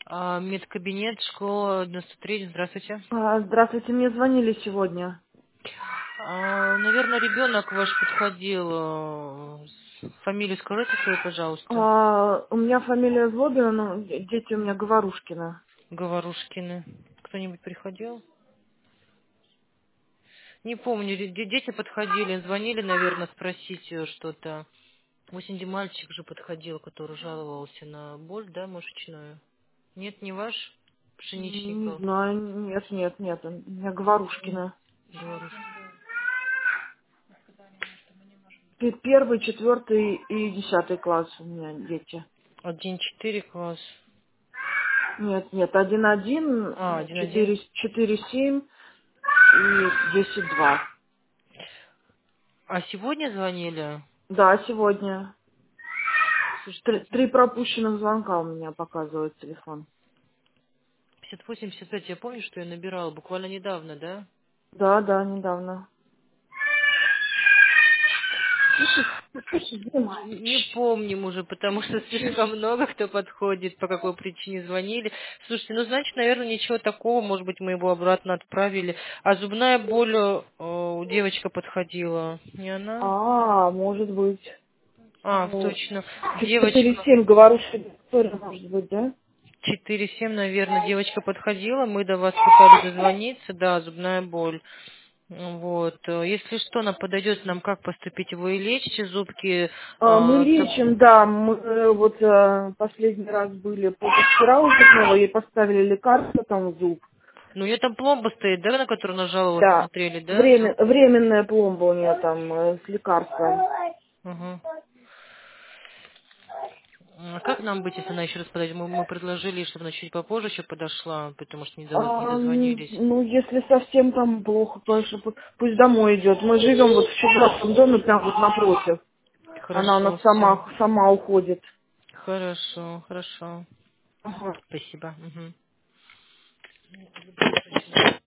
Медкабинет, школа 93. Здравствуйте. Здравствуйте, мне звонили сегодня. Наверное, ребенок ваш подходил. Фамилию скажите свою, пожалуйста. У меня фамилия Злобина, но дети у меня Говорушкина. Говорушкины. Кто-нибудь приходил? Не помню. Дети подходили, звонили, наверное, спросить что-то. В осень мальчик же подходил, который жаловался на боль, да, мышечную. Нет, не ваш? Не Пшеничников. знаю, нет, у меня Говорушкина. Говорушкин. Первый, четвертый и 10 класс у меня дети. 1-4 класс. Нет, 1-1, Один. 4-7 и 10-2. А сегодня звонили? Да, сегодня. Слушайте, Три пропущенных звонка у меня показывает телефон. 58-55, я помню, что я набирала буквально недавно, да? Да, недавно. Слушай, Дима. Не помним уже, потому что слишком много кто подходит, по какой причине звонили. Слушайте, ну, значит, наверное, ничего такого, может быть, мы его обратно отправили. А зубная боль девочка подходила, не она? Может быть. Ну, Точно, четыре девочка. семь говорю, что Виктория, может быть, да? 4-7, наверное, девочка подходила, мы до вас пытались дозвониться, да, зубная боль. Вот. Если что, нам подойдет, нам как поступить? Вы лечите зубки? Мы Так. лечим, да, мы последний раз были по спиралу зубного, ей поставили лекарство там в зуб. Ну, у нее там пломба стоит, да, на которую нажаловалась, Да, смотрели, да, зуб? временная пломба у нее там с лекарством. Ага. А как нам быть, если она еще раз подойдет? Мы предложили, чтобы она чуть попозже еще подошла, потому что не дозвонились. Ну, если совсем там плохо, конечно, пусть домой идет. Мы живем вот в четвертом доме, прям вот напротив. Она у нас Хорошо, все. сама уходит. Хорошо, хорошо. Ага. Спасибо. Мгм.